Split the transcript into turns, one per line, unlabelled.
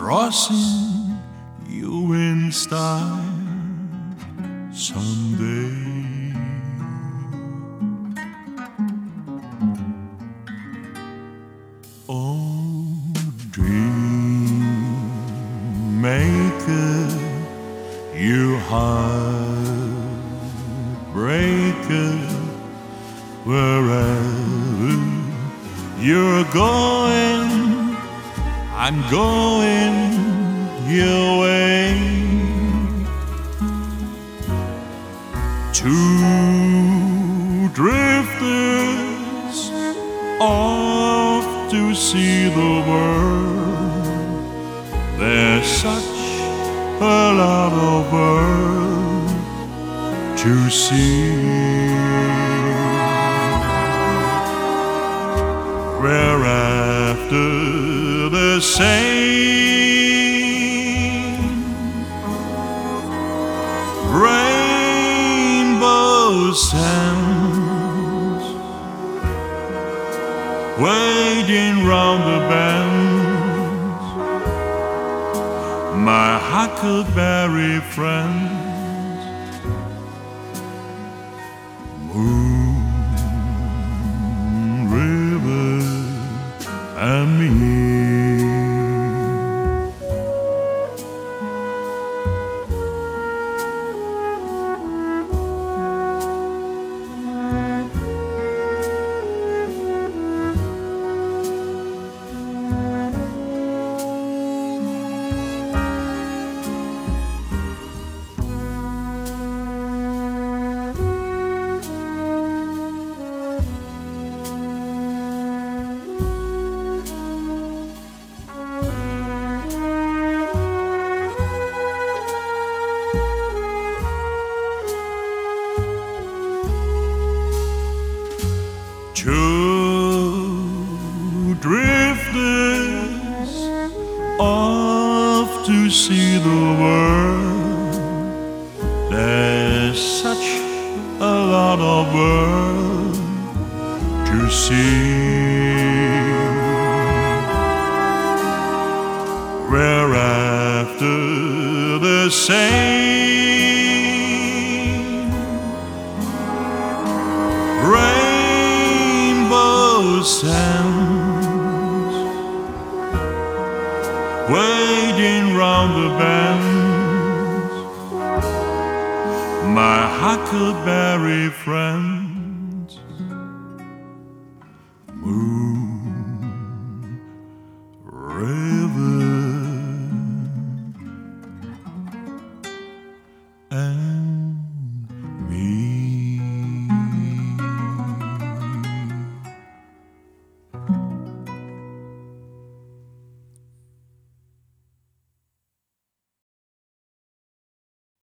crossing you in style someday. Oh, dream maker, you heartbreaker, wherever you're going, I'm going your way. Two drifters off to see the world. There's such a lot of world to see. We're after the same rainbow sands, waiting round the bends, my huckleberry friends. Moon, river, and me. Two drifters off to see the world. There's such a lot of world to see. We're after the same rainbow sands, waiting round the bends, my huckleberry friends. Move.